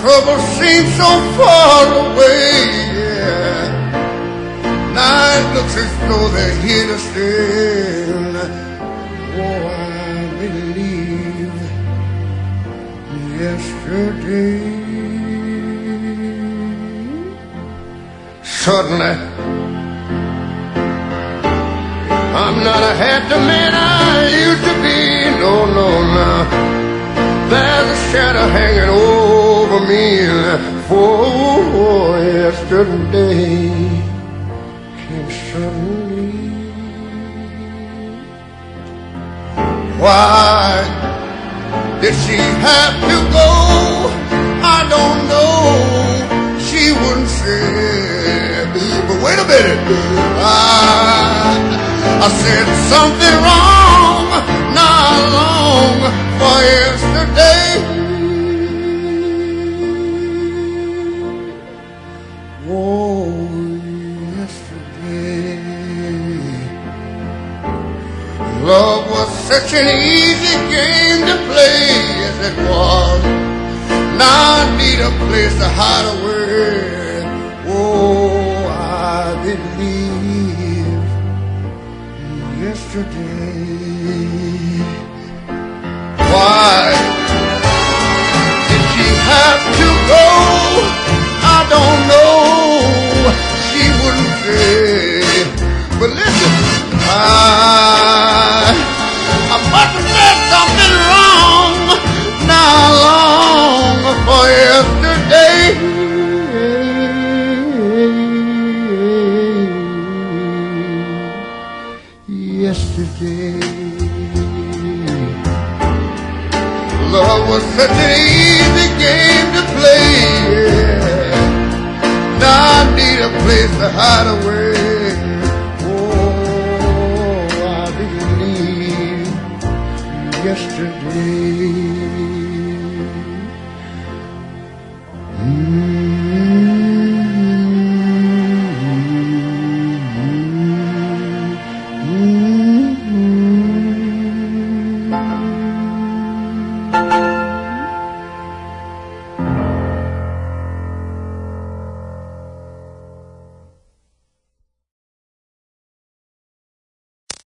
trouble seems so far away, yeah. Now it looks as though they're here to stay. Oh, I believe yesterday. Suddenly, I'm not a happy man I used to be. No, no, no. There's a shadow hanging over me. For yesterday came suddenly. Why did she have to go? I don't know. She wouldn't say. But wait a minute. I said something wrong not long for yesterday. Oh, yesterday. Love was such an easy game to play as it was. Now I need a place to hide away. Oh, I believe yesterday. Why did she have to go? I don't know. She wouldn't say. But listen, I must have said something wrong not long for yesterday. Yesterday, love was such an easy game.